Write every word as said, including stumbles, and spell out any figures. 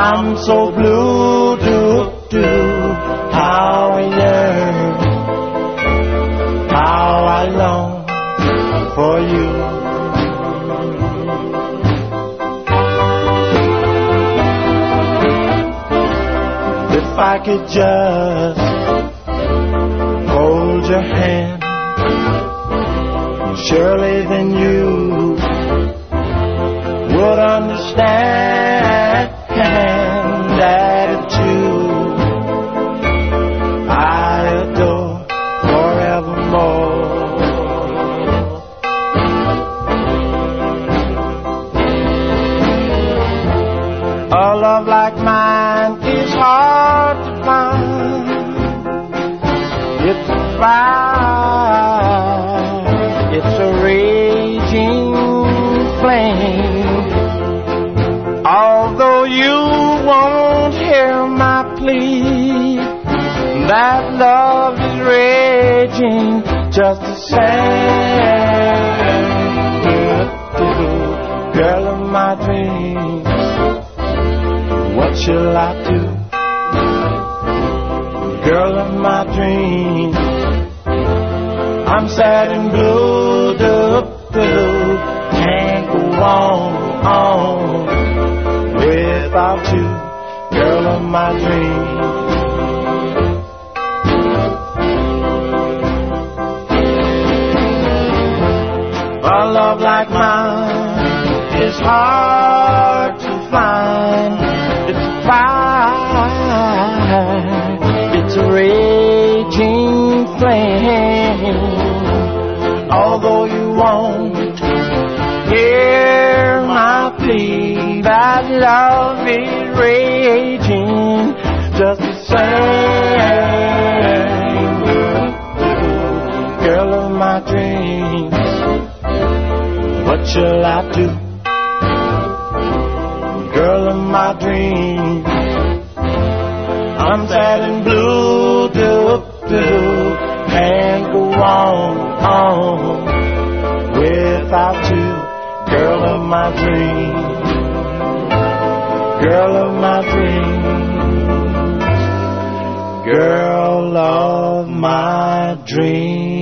I'm so blue, do, do, how I yearn, how I long for you. If I could just hold your hand, surely then you would understand that it's you I adore forevermore. A love like mine is hard to find. It's a fire, it's a raging flame. Although you won't hear my plea, that love is raging just the same. Girl of my dreams, what shall I do? Girl of my dreams, I'm sad and blue, do, do, can't go on, on without you, girl of my dreams. A love like mine is hard to find. It's a fire, it's a raging flame. Although you won't hear my plea, that love is raging just the same. Girl of my dreams, what shall I do? Girl of my dreams, I'm sad and blue, do, do, can't go on, on without you, girl of my dreams, girl of my dreams, girl of my dreams.